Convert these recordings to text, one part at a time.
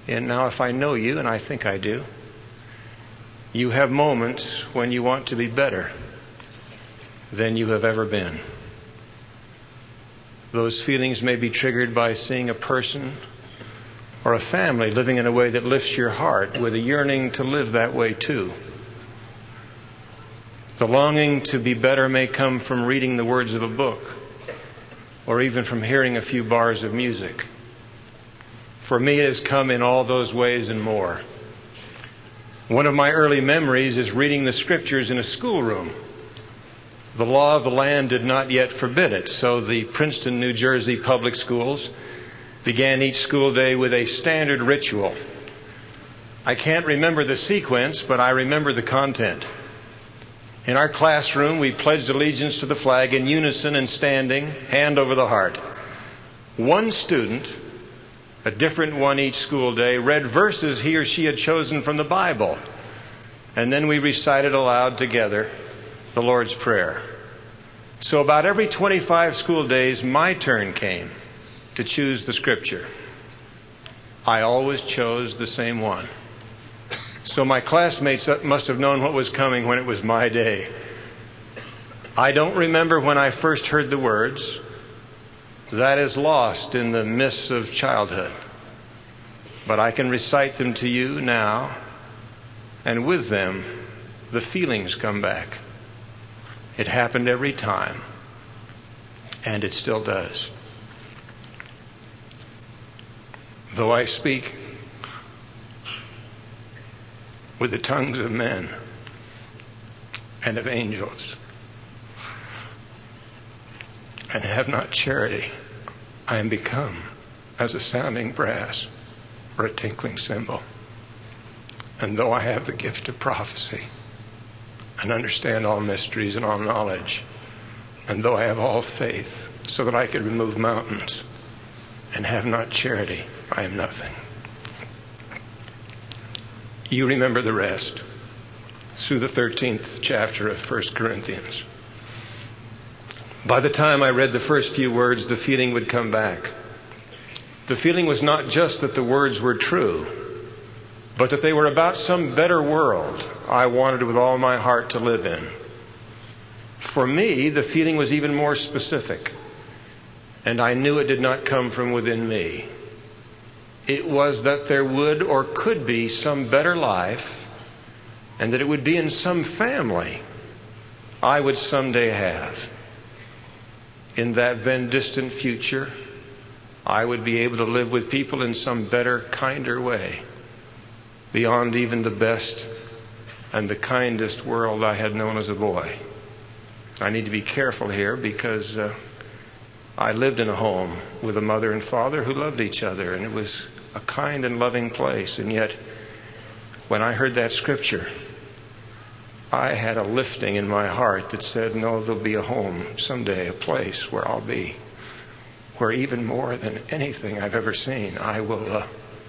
And now if I know you, and I think I do, you have moments when you want to be better than you have ever been. Those feelings may be triggered by seeing a person or a family living in a way that lifts your heart with a yearning to live that way too. The longing to be better may come from reading the words of a book or even from hearing a few bars of music. For me, it has come in all those ways and more. One of my early memories is reading the scriptures in a schoolroom. The law of the land did not yet forbid it, so the Princeton, New Jersey public schools began each school day with a standard ritual. I can't remember the sequence, but I remember the content. In our classroom, we pledged allegiance to the flag in unison and standing, hand over the heart. One student, a different one each school day, read verses he or she had chosen from the Bible. And then we recited aloud together the Lord's Prayer. So about every 25 school days, my turn came to choose the scripture. I always chose the same one. So my classmates must have known what was coming when it was my day. I don't remember when I first heard the words. That is lost in the mists of childhood. But I can recite them to you now, and with them, the feelings come back. It happened every time, and it still does. Though I speak with the tongues of men and of angels, and have not charity, I am become as a sounding brass or a tinkling cymbal. And though I have the gift of prophecy and understand all mysteries and all knowledge, and though I have all faith so that I could remove mountains and have not charity, I am nothing. You remember the rest through the 13th chapter of 1 Corinthians. By the time I read the first few words, the feeling would come back. The feeling was not just that the words were true, but that they were about some better world I wanted with all my heart to live in. For me, the feeling was even more specific, and I knew it did not come from within me. It was that there would or could be some better life, and that it would be in some family I would someday have. In that then distant future, I would be able to live with people in some better, kinder way, beyond even the best and the kindest world I had known as a boy. I need to be careful here because I lived in a home with a mother and father who loved each other, and it was a kind and loving place. And yet, when I heard that scripture, I had a lifting in my heart that said, no, there'll be a home someday, a place where I'll be, where even more than anything I've ever seen, I will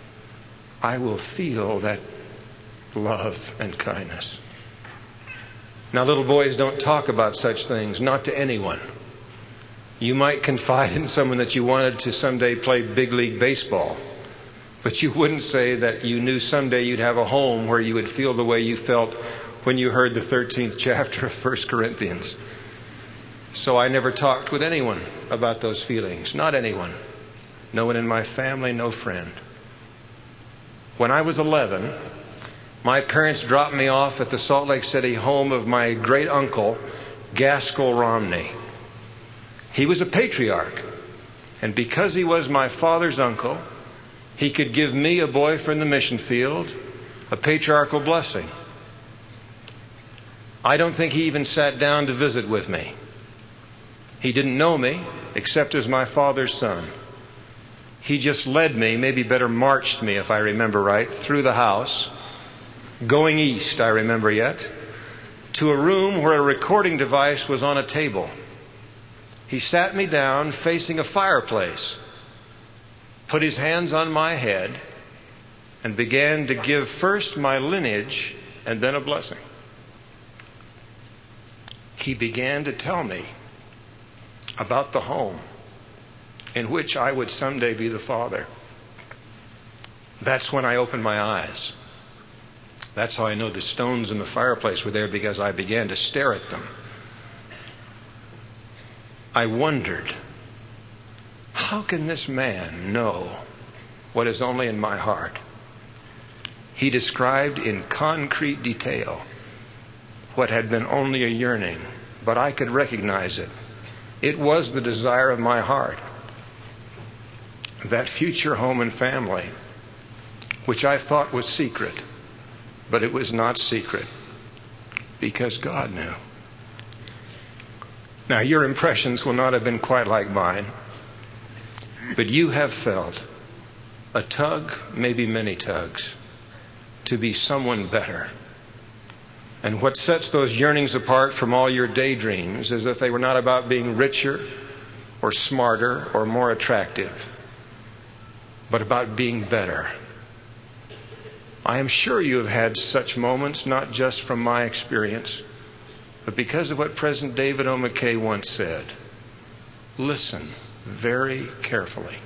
feel that love and kindness. Now, little boys don't talk about such things, not to anyone. You might confide in someone that you wanted to someday play big league baseball, but you wouldn't say that you knew someday you'd have a home where you would feel the way you felt when you heard the 13th chapter of 1 Corinthians. So I never talked with anyone about those feelings. Not anyone. No one in my family, no friend. When I was 11, my parents dropped me off at the Salt Lake City home of my great uncle, Gaskell Romney. He was a patriarch, and because he was my father's uncle, he could give me, a boy from the mission field, a patriarchal blessing. I don't think he even sat down to visit with me. He didn't know me, except as my father's son. He just led me, maybe better marched me if I remember right, through the house, going east, I remember yet, to a room where a recording device was on a table. He sat me down facing a fireplace, put his hands on my head, and began to give first my lineage and then a blessing. He began to tell me about the home in which I would someday be the father. That's when I opened my eyes. That's how I know the stones in the fireplace were there, because I began to stare at them. I wondered, how can this man know what is only in my heart? He described in concrete detail what had been only a yearning, but I could recognize it. It was the desire of my heart. That future home and family, which I thought was secret, but it was not secret, because God knew. Now, your impressions will not have been quite like mine, but you have felt a tug, maybe many tugs, to be someone better. And what sets those yearnings apart from all your daydreams is that they were not about being richer or smarter or more attractive, but about being better. I am sure you have had such moments, not just from my experience, but because of what President David O. McKay once said. Listen very carefully.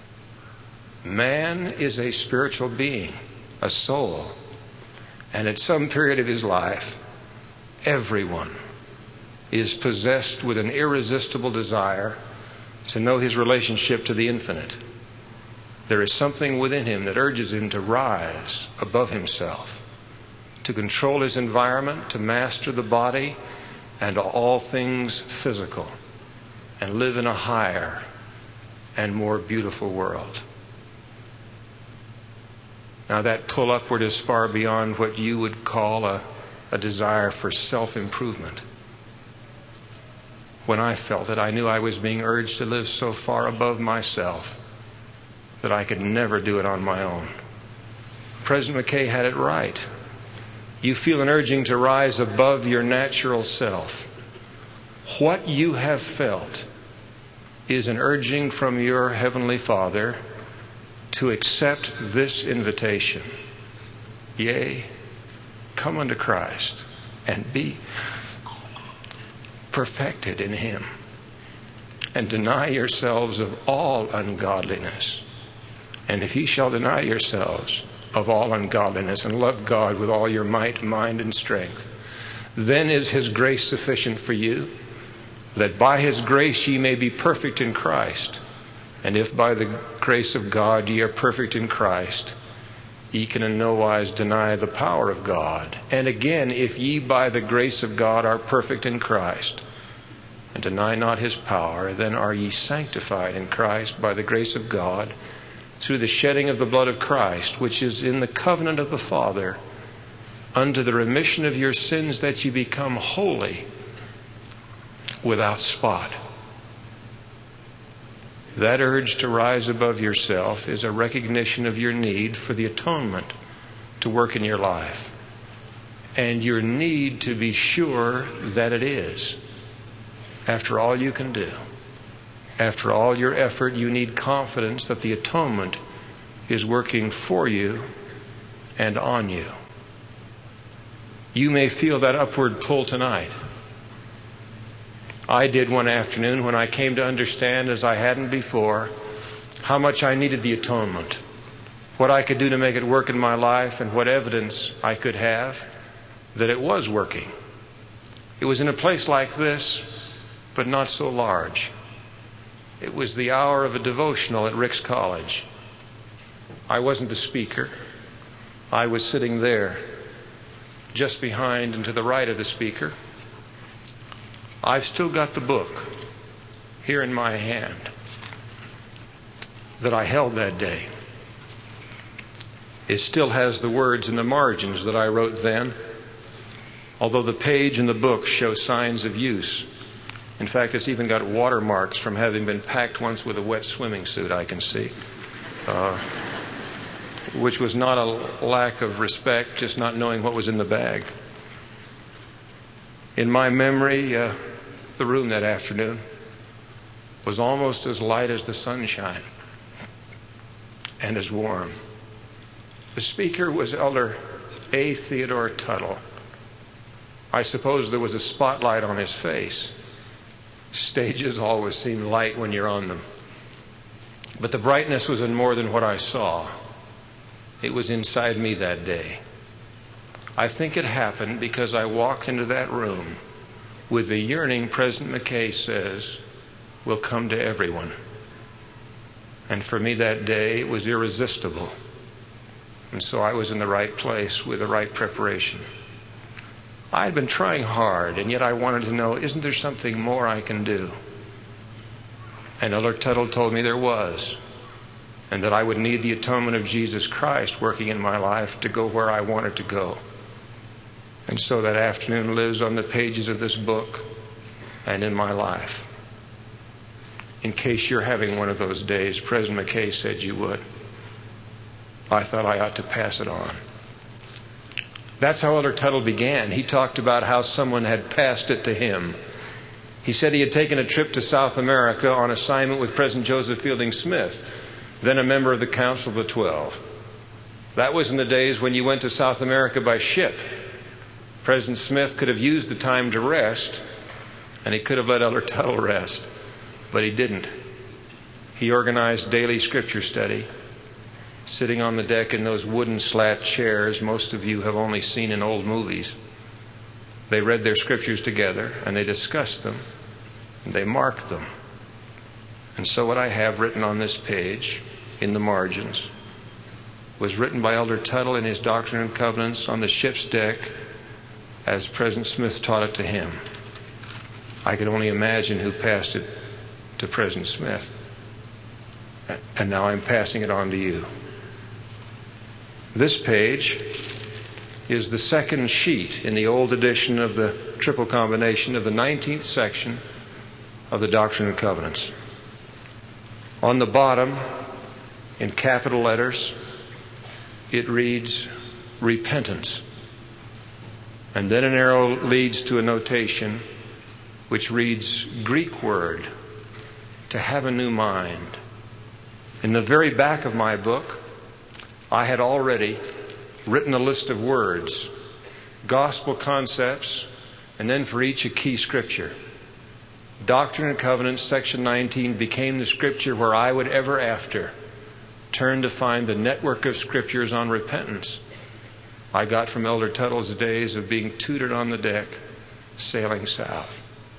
Man is a spiritual being, a soul, and at some period of his life, everyone is possessed with an irresistible desire to know his relationship to the infinite. There is something within him that urges him to rise above himself, to control his environment, to master the body and all things physical, and live in a higher and more beautiful world. Now, that pull upward is far beyond what you would call a desire for self-improvement. When I felt it, I knew I was being urged to live so far above myself that I could never do it on my own. President McKay had it right. You feel an urging to rise above your natural self. What you have felt is an urging from your Heavenly Father to accept this invitation. Yea, come unto Christ and be perfected in Him, and deny yourselves of all ungodliness. And if ye shall deny yourselves of all ungodliness and love God with all your might, mind, and strength, then is His grace sufficient for you, that by His grace ye may be perfect in Christ. And if by the grace of God ye are perfect in Christ, ye can in no wise deny the power of God. And again, if ye by the grace of God are perfect in Christ, and deny not His power, then are ye sanctified in Christ by the grace of God, through the shedding of the blood of Christ, which is in the covenant of the Father, unto the remission of your sins, that ye become holy, without spot. That urge to rise above yourself is a recognition of your need for the atonement to work in your life, and your need to be sure that it is. After all you can do, after all your effort, you need confidence that the atonement is working for you and on you. You may feel that upward pull tonight. I did one afternoon when I came to understand, as I hadn't before, how much I needed the atonement, what I could do to make it work in my life, and what evidence I could have that it was working. It was in a place like this, but not so large. It was the hour of a devotional at Ricks College. I wasn't the speaker. I was sitting there, just behind and to the right of the speaker. I've still got the book here in my hand that I held that day. It still has the words in the margins that I wrote then, although the page in the book shows signs of use. In fact, it's even got watermarks from having been packed once with a wet swimming suit, I can see, which was not a lack of respect, just not knowing what was in the bag. In my memory, the room that afternoon was almost as light as the sunshine and as warm. The speaker was Elder A. Theodore Tuttle. I suppose there was a spotlight on his face. Stages always seem light when you're on them. But the brightness was in more than what I saw. It was inside me that day. I think it happened because I walked into that room with the yearning President McKay says will come to everyone. And for me that day, it was irresistible. And so I was in the right place with the right preparation. I had been trying hard, and yet I wanted to know, isn't there something more I can do? And Elder Tuttle told me there was, and that I would need the atonement of Jesus Christ working in my life to go where I wanted to go. And so that afternoon lives on the pages of this book and in my life. In case you're having one of those days, President McKay said you would. I thought I ought to pass it on. That's how Elder Tuttle began. He talked about how someone had passed it to him. He said he had taken a trip to South America on assignment with President Joseph Fielding Smith, then a member of the Council of the 12. That was in the days when you went to South America by ship. President Smith could have used the time to rest, and he could have let Elder Tuttle rest, but he didn't. He organized daily scripture study, sitting on the deck in those wooden slat chairs most of you have only seen in old movies. They read their scriptures together, and they discussed them, and they marked them. And so what I have written on this page, in the margins, was written by Elder Tuttle in his Doctrine and Covenants on the ship's deck as President Smith taught it to him. I could only imagine who passed it to President Smith. And now I'm passing it on to you. This page is the second sheet in the old edition of the triple combination of the 19th section of the Doctrine and Covenants. On the bottom, in capital letters, it reads, repentance. And then an arrow leads to a notation which reads, Greek word, to have a new mind. In the very back of my book, I had already written a list of words, gospel concepts, and then for each a key scripture. Doctrine and Covenants, section 19, became the scripture where I would ever after turn to find the network of scriptures on repentance I got from Elder Tuttle's days of being tutored on the deck, sailing south.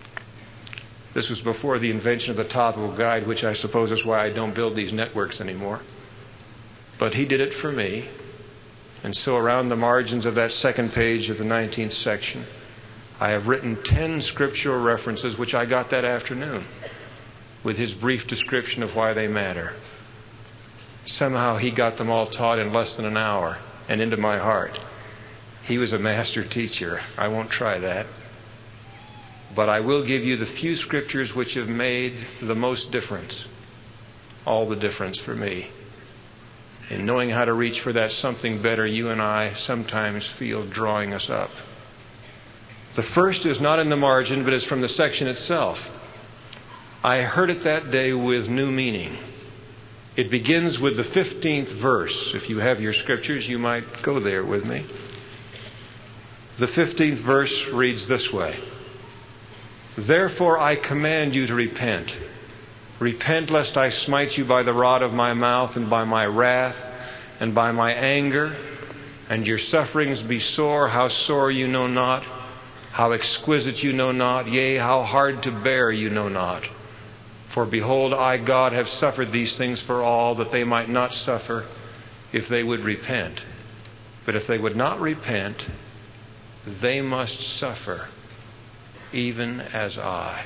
This was before the invention of the topical guide, which I suppose is why I don't build these networks anymore. But he did it for me. And so around the margins of that second page of the 19th section, I have written 10 scriptural references, which I got that afternoon, with his brief description of why they matter. Somehow he got them all taught in less than an hour and into my heart. He was a master teacher. I won't try that. But I will give you the few scriptures which have made the most difference, all the difference for me, in knowing how to reach for that something better you and I sometimes feel drawing us up. The first is not in the margin, but is from the section itself. I heard it that day with new meaning. It begins with the 15th verse. If you have your scriptures, you might go there with me. The 15th verse reads this way. Therefore I command you to repent. Repent lest I smite you by the rod of my mouth and by my wrath and by my anger, and your sufferings be sore, how sore you know not, how exquisite you know not, yea, how hard to bear you know not. For behold, I, God, have suffered these things for all, that they might not suffer if they would repent. But if they would not repent, they must suffer, even as I.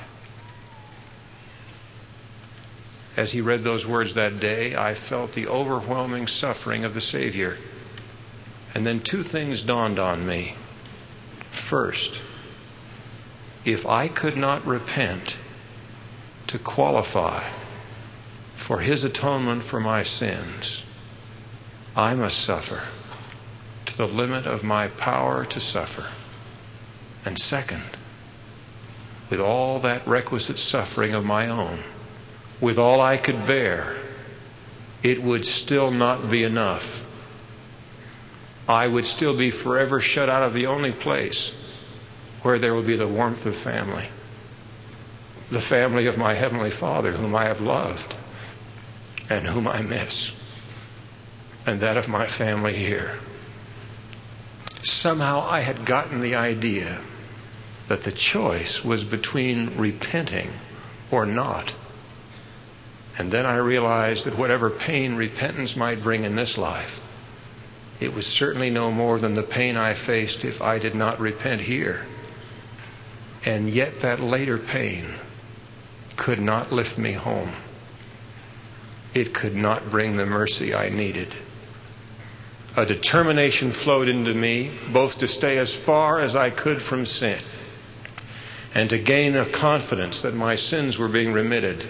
As he read those words that day, I felt the overwhelming suffering of the Savior. And then two things dawned on me. First, if I could not repent to qualify for his atonement for my sins, I must suffer to the limit of my power to suffer. And second, with all that requisite suffering of my own, with all I could bear, it would still not be enough. I would still be forever shut out of the only place where there will be the warmth of family. The family of my Heavenly Father, whom I have loved and whom I miss. and that of my family here. Somehow I had gotten the idea that the choice was between repenting or not. And then I realized that whatever pain repentance might bring in this life, it was certainly no more than the pain I faced if I did not repent here. And yet that later pain could not lift me home. It could not bring the mercy I needed. A determination flowed into me, both to stay as far as I could from sin and to gain a confidence that my sins were being remitted.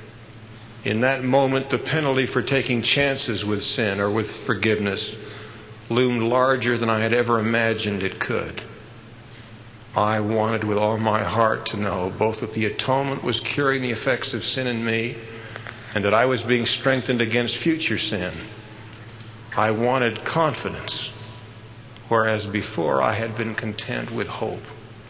In that moment, the penalty for taking chances with sin or with forgiveness loomed larger than I had ever imagined it could. I wanted with all my heart to know both that the atonement was curing the effects of sin in me and that I was being strengthened against future sin. I wanted confidence, whereas before I had been content with hope.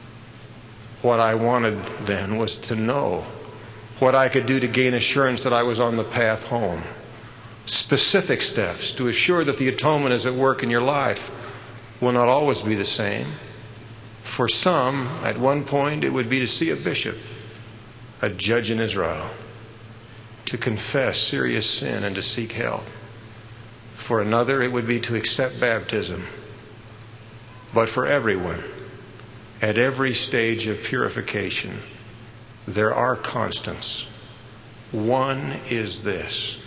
What I wanted then was to know what I could do to gain assurance that I was on the path home. Specific steps to assure that the atonement is at work in your life will not always be the same. For some, at one point, it would be to see a bishop, a judge in Israel, to confess serious sin and to seek help. For another, it would be to accept baptism. But for everyone, at every stage of purification, there are constants. One is this: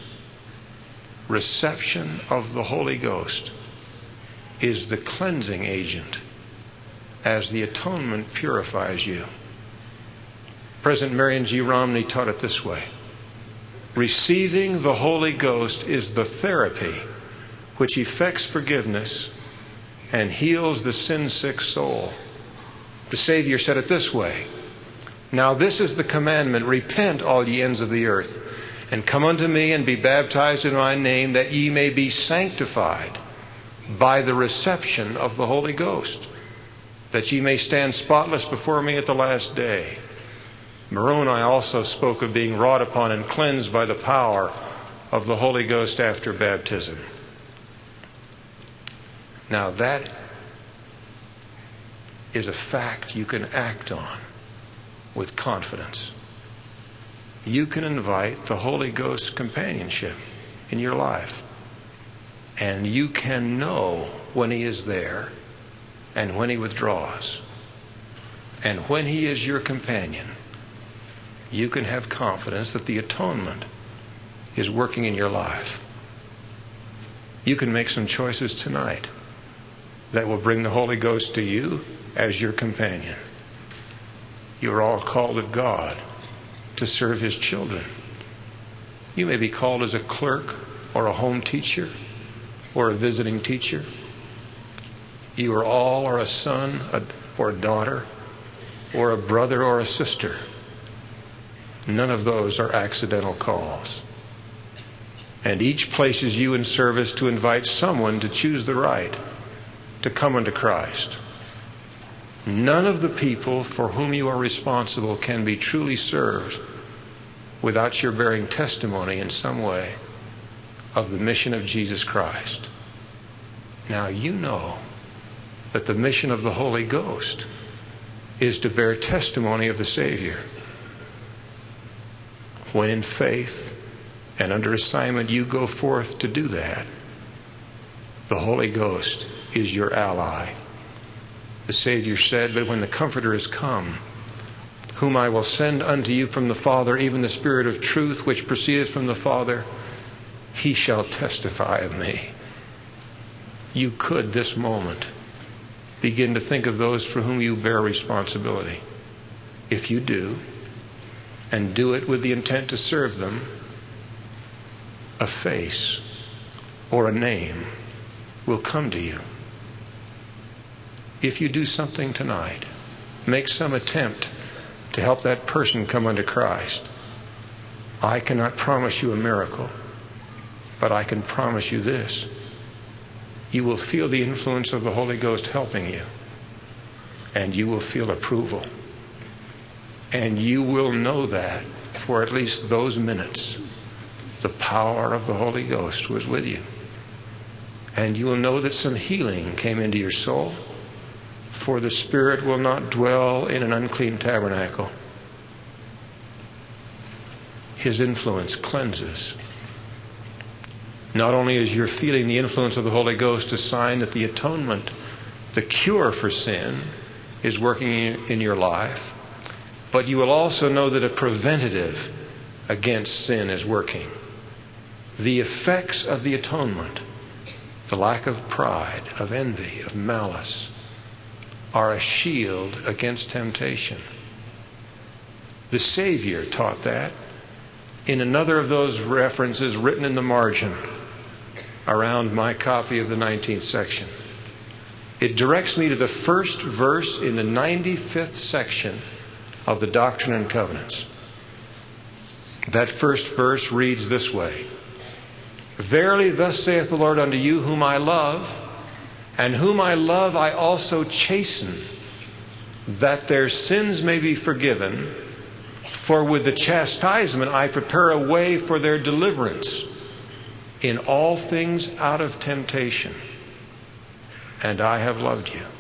reception of the Holy Ghost is the cleansing agent as the atonement purifies you. President Marion G. Romney taught it this way: receiving the Holy Ghost is the therapy which effects forgiveness and heals the sin-sick soul. The Savior said it this way: now this is the commandment, repent all ye ends of the earth, and come unto me and be baptized in my name, that ye may be sanctified by the reception of the Holy Ghost, that ye may stand spotless before me at the last day. Moroni also spoke of being wrought upon and cleansed by the power of the Holy Ghost after baptism. Now that is a fact you can act on with confidence. You can invite the Holy Ghost's companionship in your life. And you can know when He is there and when He withdraws. And when He is your companion, you can have confidence that the atonement is working in your life. You can make some choices tonight that will bring the Holy Ghost to you as your companion. You are all called of God to serve His children. You may be called as a clerk or a home teacher or a visiting teacher. You are all or a son or a daughter or a brother or a sister. None of those are accidental calls. And each places you in service to invite someone to choose the right to come unto Christ. None of the people for whom you are responsible can be truly served without your bearing testimony in some way of the mission of Jesus Christ. Now you know that the mission of the Holy Ghost is to bear testimony of the Savior. When in faith and under assignment you go forth to do that, the Holy Ghost is your ally. The Savior said, but when the Comforter is come, whom I will send unto you from the Father, even the Spirit of truth which proceedeth from the Father, He shall testify of me. You could this moment begin to think of those for whom you bear responsibility. If you do, and do it with the intent to serve them, a face or a name will come to you. If you do something tonight, make some attempt to help that person come unto Christ. I cannot promise you a miracle, but I can promise you this: you will feel the influence of the Holy Ghost helping you, and you will feel approval. And you will know that for at least those minutes, the power of the Holy Ghost was with you. And you will know that some healing came into your soul. For the Spirit will not dwell in an unclean tabernacle. His influence cleanses. Not only is you're feeling the influence of the Holy Ghost a sign that the atonement, the cure for sin, is working in your life, but you will also know that a preventative against sin is working. The effects of the atonement, the lack of pride, of envy, of malice, are a shield against temptation. The Savior taught that in another of those references written in the margin around my copy of the 19th section. It directs me to the first verse in the 95th section of the Doctrine and Covenants. That first verse reads this way: Verily, thus saith the Lord unto you, whom I love, and whom I love I also chasten, that their sins may be forgiven. For with the chastisement I prepare a way for their deliverance in all things out of temptation. And I have loved you.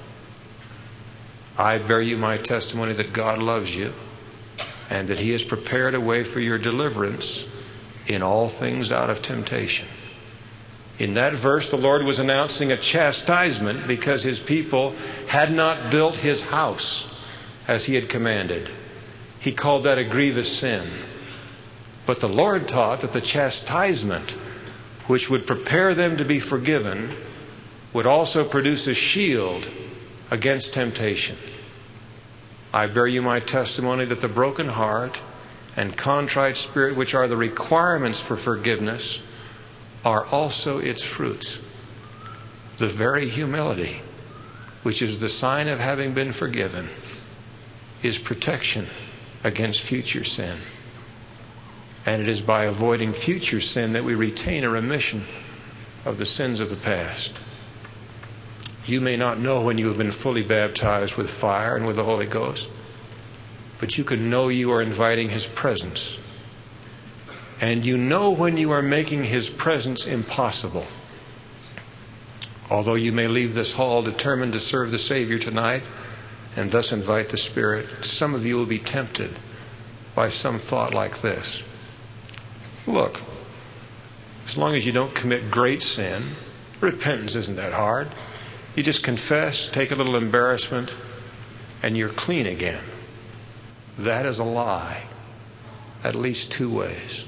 I bear you my testimony that God loves you, and that He has prepared a way for your deliverance in all things out of temptation. In that verse, the Lord was announcing a chastisement because His people had not built His house as He had commanded. He called that a grievous sin. But the Lord taught that the chastisement, which would prepare them to be forgiven, would also produce a shield against temptation. I bear you my testimony that the broken heart and contrite spirit, which are the requirements for forgiveness, are also its fruits. The very humility, which is the sign of having been forgiven, is protection against future sin. And it is by avoiding future sin that we retain a remission of the sins of the past. You may not know when you have been fully baptized with fire and with the Holy Ghost, but you can know you are inviting His presence. And you know when you are making His presence impossible. Although you may leave this hall determined to serve the Savior tonight and thus invite the Spirit, some of you will be tempted by some thought like this. Look, as long as you don't commit great sin, repentance isn't that hard. You just confess, take a little embarrassment, and you're clean again. That is a lie, at least two ways.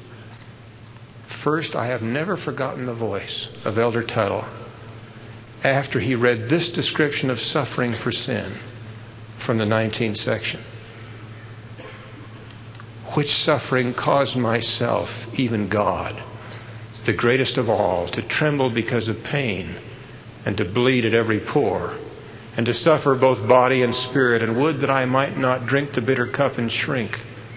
First, I have never forgotten the voice of Elder Tuttle after he read this description of suffering for sin from the 19th section. Which suffering caused myself, even God, the greatest of all, to tremble because of pain, and to bleed at every pore, and to suffer both body and spirit, and would that I might not drink the bitter cup and shrink.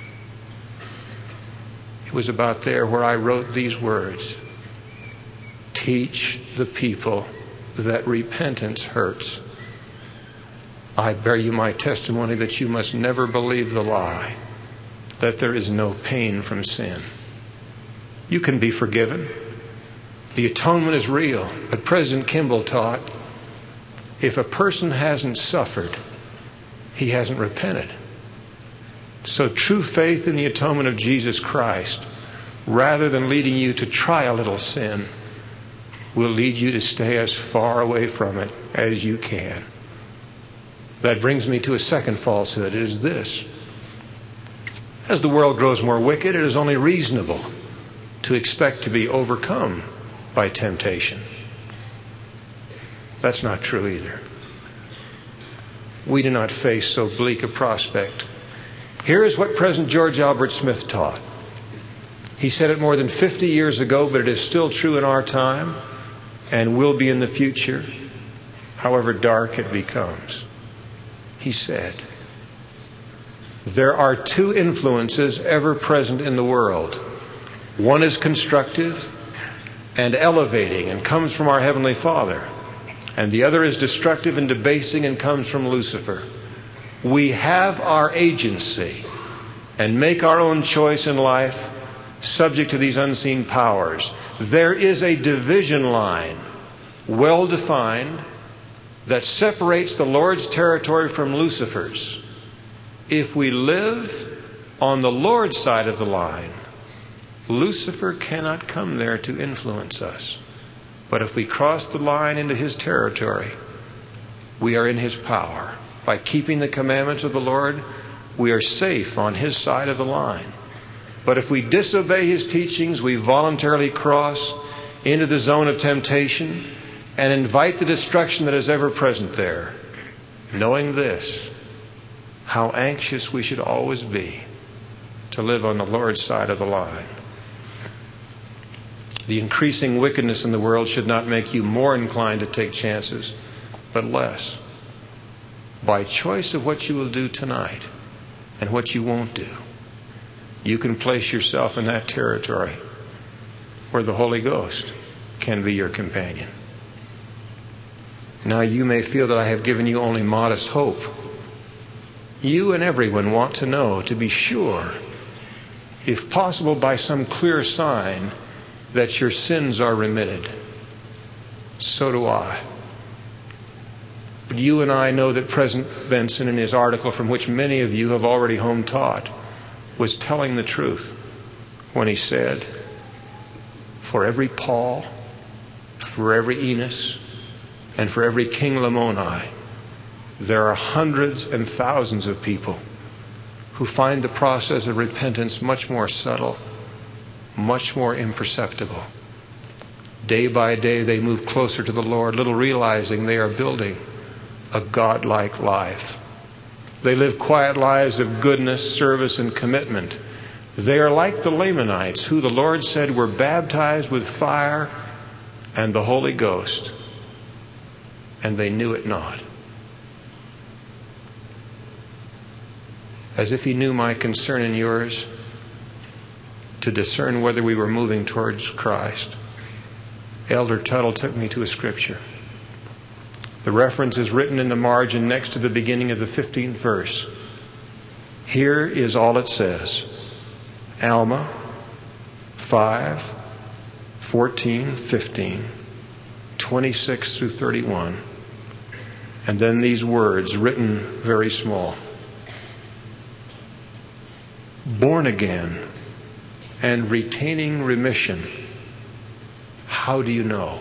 It was about there where I wrote these words: teach the people that repentance hurts. I bear you my testimony that you must never believe the lie that there is no pain from sin. You can be forgiven. The atonement is real. But President Kimball taught, if a person hasn't suffered, he hasn't repented. So true faith in the atonement of Jesus Christ, rather than leading you to try a little sin, will lead you to stay as far away from it as you can. That brings me to a second falsehood. It is this: as the world grows more wicked, it is only reasonable to expect to be overcome by temptation. That's not true either. We do not face so bleak a prospect. Here is what President George Albert Smith taught. He said it more than 50 years ago, but it is still true in our time and will be in the future, however dark it becomes. He said, there are two influences ever present in the world. One is constructive and elevating and comes from our Heavenly Father. And the other is destructive and debasing and comes from Lucifer. We have our agency and make our own choice in life subject to these unseen powers. There is a division line well defined, that separates the Lord's territory from Lucifer's. If we live on the Lord's side of the line, Lucifer cannot come there to influence us. But if we cross the line into his territory, we are in his power. By keeping the commandments of the Lord, we are safe on his side of the line. But if we disobey his teachings, we voluntarily cross into the zone of temptation and invite the destruction that is ever present there, knowing this, how anxious we should always be to live on the Lord's side of the line. The increasing wickedness in the world should not make you more inclined to take chances, but less. By choice of what you will do tonight and what you won't do, you can place yourself in that territory where the Holy Ghost can be your companion. Now you may feel that I have given you only modest hope. You and everyone want to know, to be sure, if possible by some clear sign, that your sins are remitted. So do I. But you and I know that President Benson, in his article, from which many of you have already home taught, was telling the truth when he said, for every Paul, for every Enos, and for every King Lamoni, there are hundreds and thousands of people who find the process of repentance much more subtle, much more imperceptible. Day by day they move closer to the Lord, little realizing they are building a God-like life. They live quiet lives of goodness, service, and commitment. They are like the Lamanites, who the Lord said were baptized with fire and the Holy Ghost, and they knew it not. As if he knew my concern and yours, to discern whether we were moving towards Christ, Elder Tuttle took me to a scripture. The reference is written in the margin next to the beginning of the 15th verse. Here is all it says. Alma 5, 14, 15, 26 through 31. And then these words written very small. Born again and retaining remission. How do you know?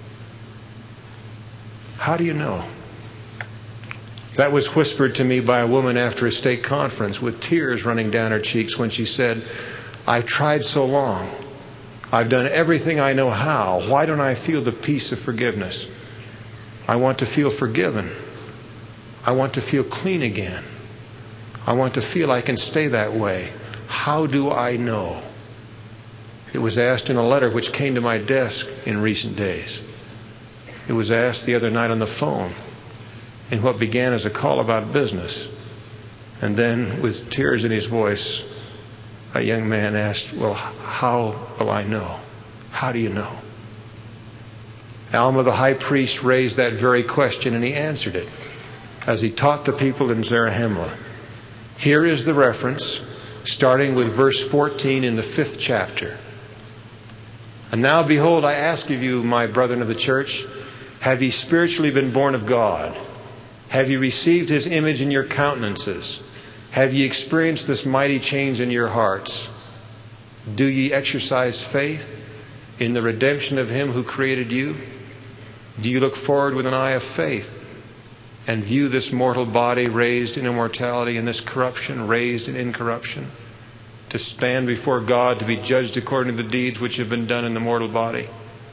How do you know? That was whispered to me by a woman after a stake conference with tears running down her cheeks when she said, I've tried so long. I've done everything I know how. Why don't I feel the peace of forgiveness? I want to feel forgiven. I want to feel clean again. I want to feel I can stay that way. How do I know? It was asked in a letter which came to my desk in recent days. It was asked the other night on the phone in what began as a call about business. And then, with tears in his voice, a young man asked, well, how will I know? How do you know? Alma the high priest raised that very question, and he answered it as he taught the people in Zarahemla. Here is the reference, starting with verse 14 in the 5th chapter. And now, behold, I ask of you, my brethren of the church, have ye spiritually been born of God? Have ye received his image in your countenances? Have ye experienced this mighty change in your hearts? Do ye exercise faith in the redemption of him who created you? Do you look forward with an eye of faith and view this mortal body raised in immortality and this corruption raised in incorruption, to stand before God to be judged according to the deeds which have been done in the mortal body?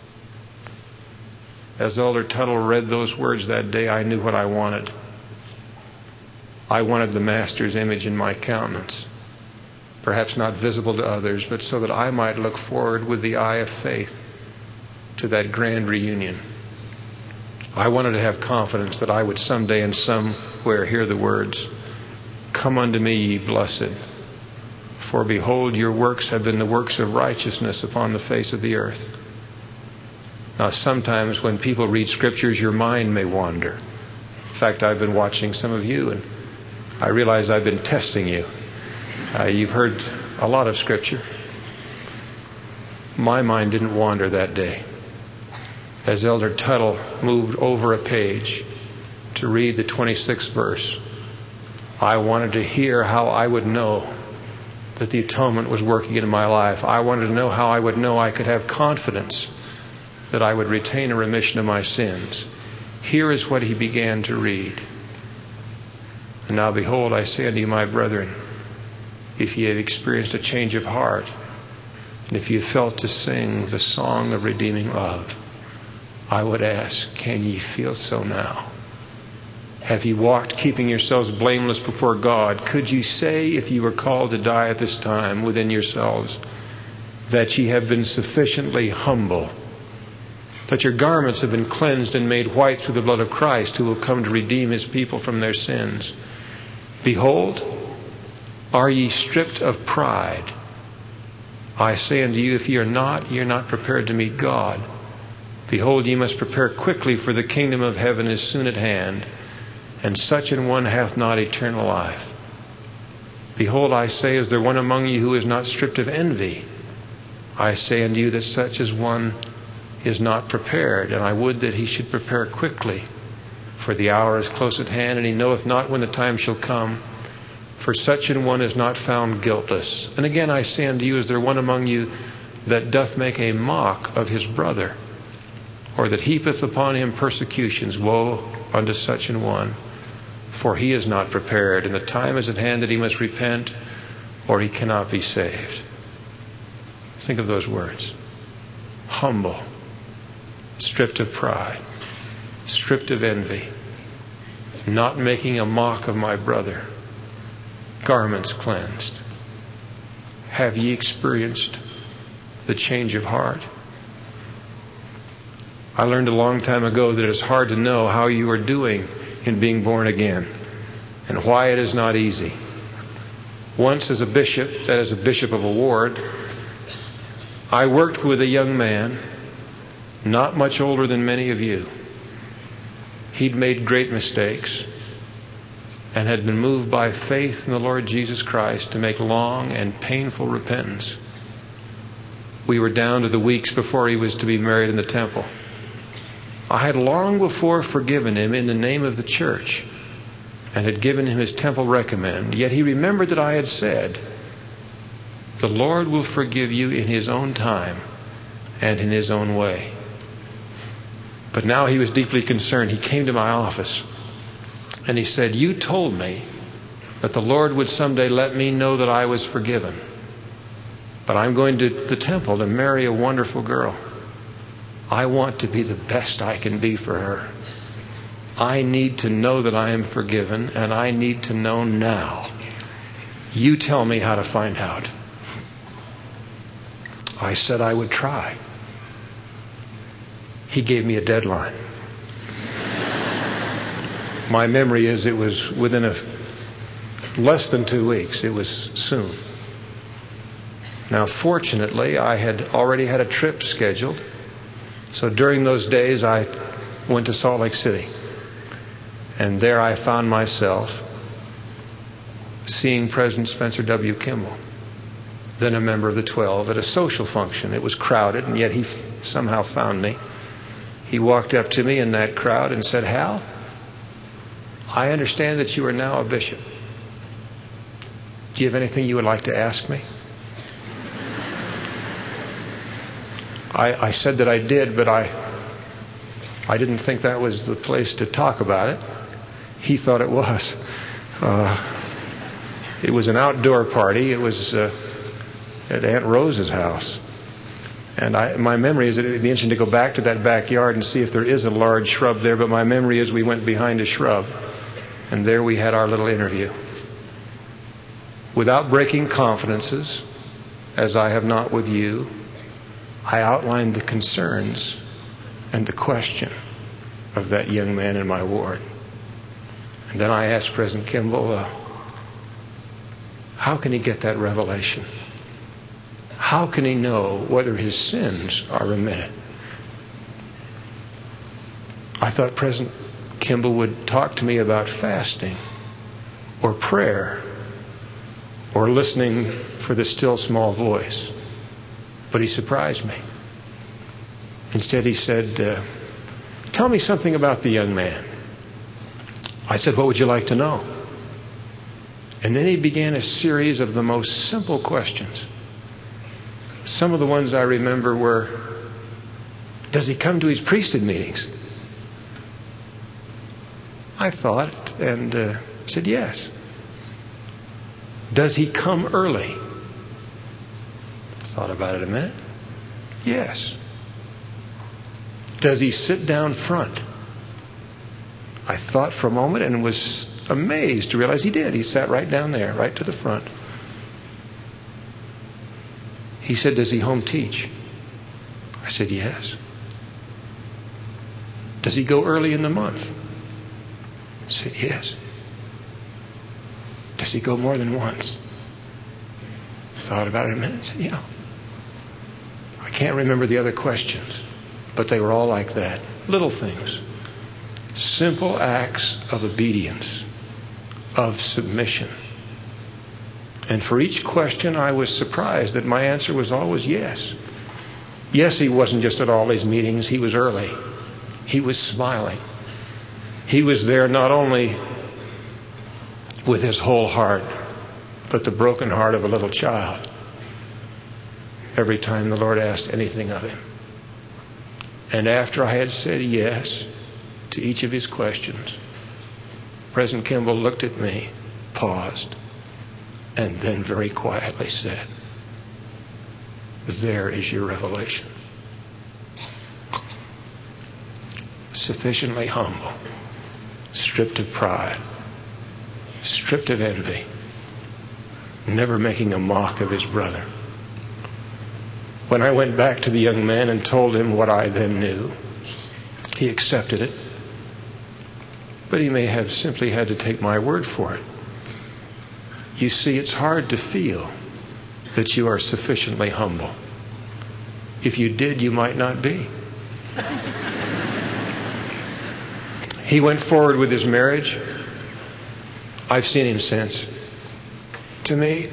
As Elder Tuttle read those words that day, I knew what I wanted. I wanted the Master's image in my countenance, perhaps not visible to others, but so that I might look forward with the eye of faith to that grand reunion. I wanted to have confidence that I would someday and somewhere hear the words, Come unto me, ye blessed, for behold, your works have been the works of righteousness upon the face of the earth. Now, sometimes when people read scriptures, your mind may wander. In fact, I've been watching some of you, and I realize I've been testing you. You've heard a lot of scripture. My mind didn't wander that day. as Elder Tuttle moved over a page to read the 26th verse, I wanted to hear how I would know that the atonement was working in my life. I wanted to know how I would know I could have confidence that I would retain a remission of my sins. Here is what he began to read. And now behold, I say unto you, my brethren, if ye have experienced a change of heart, and if you have felt to sing the song of redeeming love, I would ask, can ye feel so now? Have ye walked keeping yourselves blameless before God? Could ye say, if ye were called to die at this time within yourselves, that ye have been sufficiently humble, that your garments have been cleansed and made white through the blood of Christ, who will come to redeem his people from their sins? Behold, are ye stripped of pride? I say unto you, if ye are not prepared to meet God. Behold, ye must prepare quickly, for the kingdom of heaven is soon at hand, and such an one hath not eternal life. Behold, I say, is there one among you who is not stripped of envy? I say unto you that such as one is not prepared, and I would that he should prepare quickly. For the hour is close at hand, and he knoweth not when the time shall come. For such an one is not found guiltless. And again I say unto you, is there one among you that doth make a mock of his brother, or that heapeth upon him persecutions? Woe unto such an one, for he is not prepared, and the time is at hand that he must repent, or he cannot be saved. Think of those words. Humble, stripped of pride, stripped of envy, not making a mock of my brother, garments cleansed. Have ye experienced the change of heart? I learned a long time ago that it's hard to know how you are doing in being born again and why it is not easy. Once as a bishop, that is a bishop of a ward, I worked with a young man not much older than many of you. He'd made great mistakes and had been moved by faith in the Lord Jesus Christ to make long and painful repentance. We were down to the weeks before he was to be married in the temple. I had long before forgiven him in the name of the church and had given him his temple recommend. Yet he remembered that I had said, the Lord will forgive you in his own time and in his own way. But now he was deeply concerned. He came to my office and he said, you told me that the Lord would someday let me know that I was forgiven. But I'm going to the temple to marry a wonderful girl. I want to be the best I can be for her. I need to know that I am forgiven, and I need to know now. You tell me how to find out. I said I would try. He gave me a deadline. My memory is it was within less than 2 weeks. It was soon. Now, fortunately, I had already had a trip scheduled. So during those days, I went to Salt Lake City. And there I found myself seeing President Spencer W. Kimball, then a member of the 12, at a social function. It was crowded, and yet he somehow found me. He walked up to me in that crowd and said, Hal, I understand that you are now a bishop. Do you have anything you would like to ask me? I said that I did, but I didn't think that was the place to talk about it. He thought it was. It was an outdoor party. It was at Aunt Rose's house. And my memory is that it would be interesting to go back to that backyard and see if there is a large shrub there. But my memory is we went behind a shrub, and there we had our little interview. Without breaking confidences, as I have not with you, I outlined the concerns and the question of that young man in my ward. And then I asked President Kimball, how can he get that revelation? How can he know whether his sins are remitted? I thought President Kimball would talk to me about fasting or prayer or listening for the still small voice. But he surprised me. Instead he said, tell me something about the young man. I said, what would you like to know? And then he began a series of the most simple questions. Some of the ones I remember were, does he come to his priesthood meetings? I thought and said yes. Does he come early? Thought about it a minute. Yes. Does he sit down front? I thought for a moment and was amazed to realize he did. He sat right down there, right to the front. He said, does he home teach? I said, yes. Does he go early in the month? I said, yes. Does he go more than once? Thought about it a minute and said, yeah. I can't remember the other questions, but they were all like that. Little things. Simple acts of obedience, of submission. And for each question, I was surprised that my answer was always yes. Yes, he wasn't just at all these meetings. He was early. He was smiling. He was there not only with his whole heart, but the broken heart of a little child every time the Lord asked anything of him. And after I had said yes to each of his questions, President Kimball looked at me, paused, and then very quietly said, there is your revelation. Sufficiently humble, stripped of pride, stripped of envy, never making a mock of his brother. When I went back to the young man and told him what I then knew, he accepted it. But he may have simply had to take my word for it. You see, it's hard to feel that you are sufficiently humble. If you did, you might not be. He went forward with his marriage. I've seen him since. To me,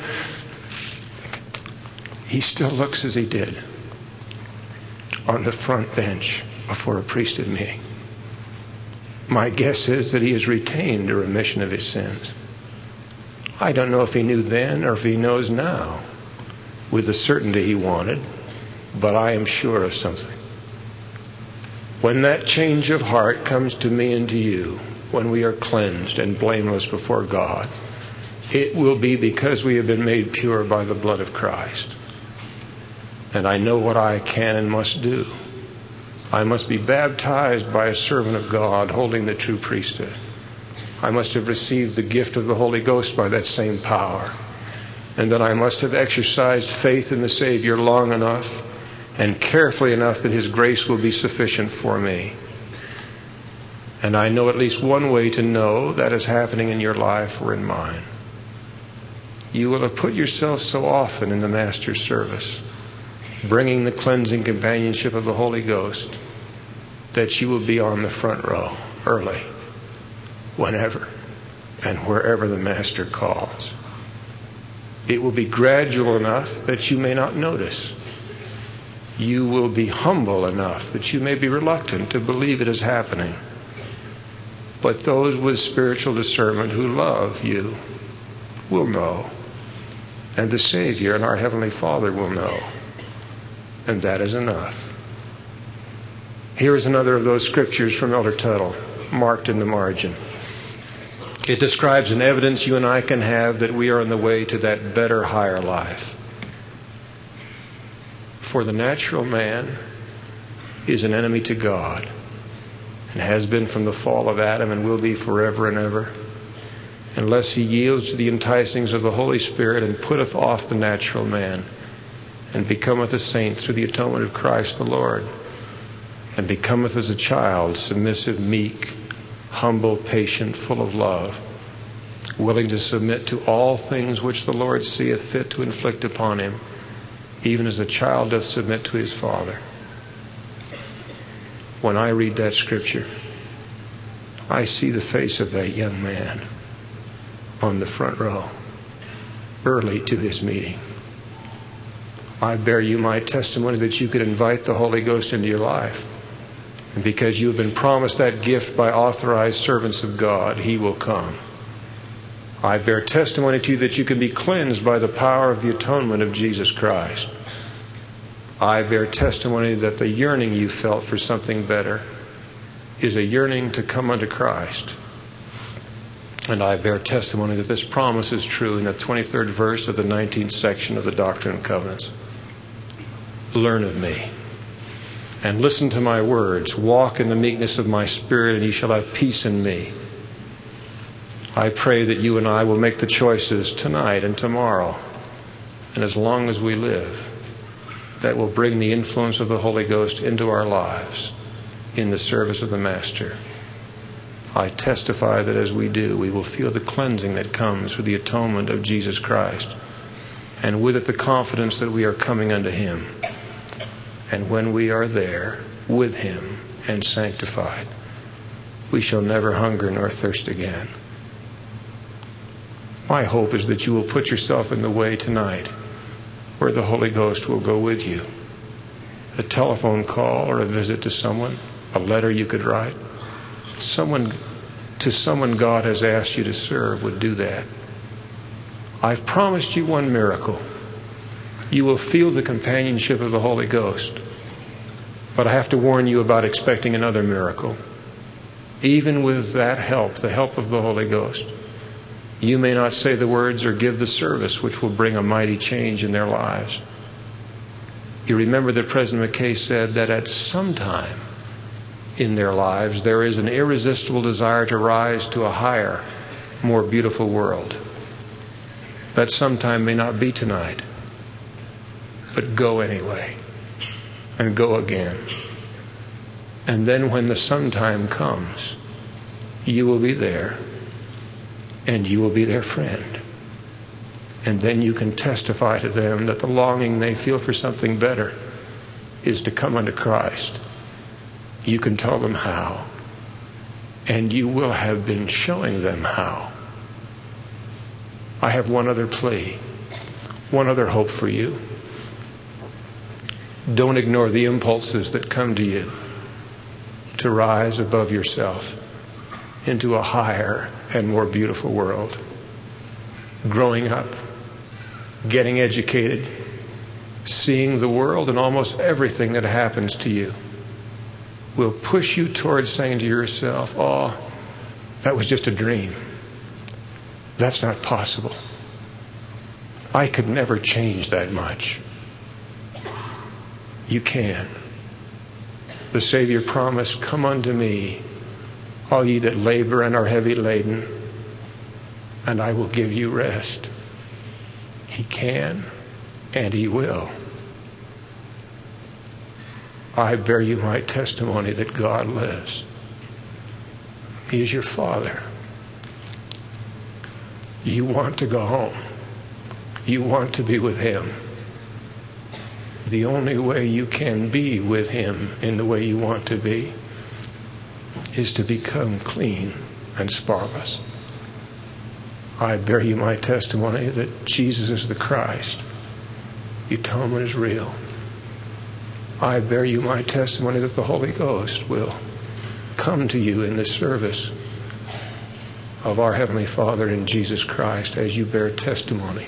he still looks as he did on the front bench before a priesthood meeting. My guess is that he has retained a remission of his sins. I don't know if he knew then or if he knows now with the certainty he wanted, but I am sure of something. When that change of heart comes to me and to you, when we are cleansed and blameless before God, it will be because we have been made pure by the blood of Christ. And I know what I can and must do. I must be baptized by a servant of God holding the true priesthood. I must have received the gift of the Holy Ghost by that same power. And that I must have exercised faith in the Savior long enough and carefully enough that His grace will be sufficient for me. And I know at least one way to know that is happening in your life or in mine. You will have put yourself so often in the Master's service, bringing the cleansing companionship of the Holy Ghost, that you will be on the front row early, whenever and wherever the Master calls. It will be gradual enough that you may not notice. You will be humble enough that you may be reluctant to believe it is happening. But those with spiritual discernment who love you will know. And the Savior and our Heavenly Father will know. And that is enough. Here is another of those scriptures from Elder Tuttle, marked in the margin. It describes an evidence you and I can have that we are on the way to that better, higher life. For the natural man is an enemy to God, and has been from the fall of Adam and will be forever and ever, unless he yields to the enticings of the Holy Spirit and putteth off the natural man, and becometh a saint through the atonement of Christ the Lord, and becometh as a child, submissive, meek, humble, patient, full of love, willing to submit to all things which the Lord seeth fit to inflict upon him, even as a child doth submit to his father. When I read that scripture, I see the face of that young man on the front row, early to his meeting. I bear you my testimony that you could invite the Holy Ghost into your life And because you have been promised that gift by authorized servants of God, He will come. I bear testimony to you that you can be cleansed by the power of the atonement of Jesus Christ. I bear testimony that the yearning you felt for something better is a yearning to come unto Christ. And I bear testimony that this promise is true in the 23rd verse of the 19th section of the Doctrine and Covenants. Learn of me and listen to my words. Walk in the meekness of my spirit, and ye shall have peace in me. I pray that you and I will make the choices tonight and tomorrow, and as long as we live, that will bring the influence of the Holy Ghost into our lives in the service of the Master. I testify that as we do, we will feel the cleansing that comes with the atonement of Jesus Christ, and with it the confidence that we are coming unto Him. And when we are there with Him and sanctified, we shall never hunger nor thirst again. My hope is that you will put yourself in the way tonight where the Holy Ghost will go with you. A telephone call or a visit to someone, a letter you could write. Someone God has asked you to serve would do that. I've promised you one miracle. You will feel the companionship of the Holy Ghost. But I have to warn you about expecting another miracle. Even with that help, the help of the Holy Ghost, you may not say the words or give the service which will bring a mighty change in their lives. You remember that President McKay said that at some time in their lives there is an irresistible desire to rise to a higher, more beautiful world. That sometime may not be tonight, but go anyway, and go again. And then when the sometime comes, you will be there, and you will be their friend. And then you can testify to them that the longing they feel for something better is to come unto Christ. You can tell them how, and you will have been showing them how. I have one other plea, one other hope for you. Don't ignore the impulses that come to you to rise above yourself into a higher and more beautiful world. Growing up, getting educated, seeing the world and almost everything that happens to you will push you towards saying to yourself, oh, that was just a dream. That's not possible. I could never change that much. You can. The Savior promised, come unto me, all ye that labor and are heavy laden, and I will give you rest. He can, and He will. I bear you my testimony that God lives. He is your Father. You want to go home. You want to be with Him. The only way you can be with Him in the way you want to be is to become clean and spotless. I bear you my testimony that Jesus is the Christ. The atonement is real. I bear you my testimony that the Holy Ghost will come to you in the service of our Heavenly Father in Jesus Christ as you bear testimony.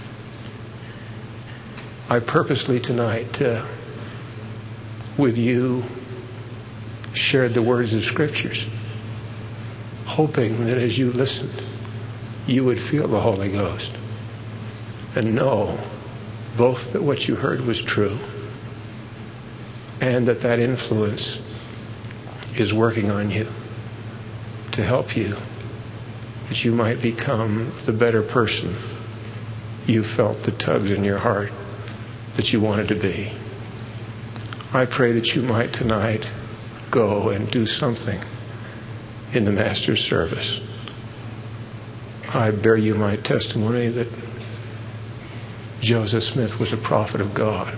I purposely tonight, with you, shared the words of Scriptures, hoping that as you listened, you would feel the Holy Ghost and know both that what you heard was true and that that influence is working on you to help you, that you might become the better person you felt the tugs in your heart that you wanted to be. I pray that you might tonight go and do something in the Master's service. I bear you my testimony that Joseph Smith was a prophet of God.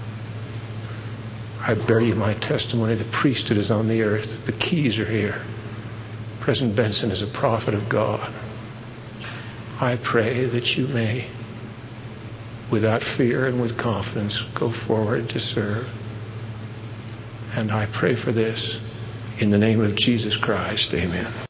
I bear you my testimony the priesthood is on the earth. The keys are here. President Benson is a prophet of God. I pray that you may, without fear and with confidence, go forward to serve. And I pray for this, In the name of Jesus Christ, amen.